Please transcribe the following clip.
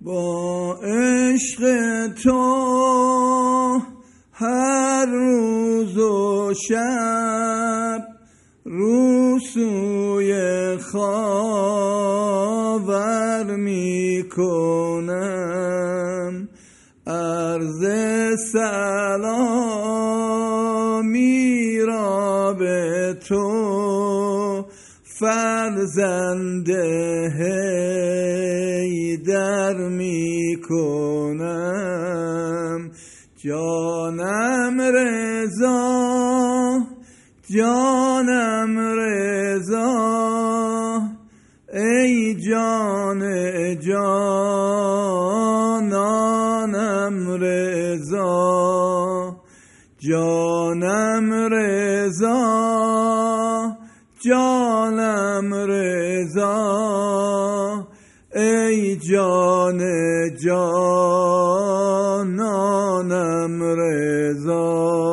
با عشق تو هر روز و شب رو سوی خاور می کنم، عرض سلامی را به تو فرزند حیدر می کنم. جانم رضا، جانم رضا، ای جان جانانم رضا. جانم رضا، جانم رضا، ای جان جانانم رضا.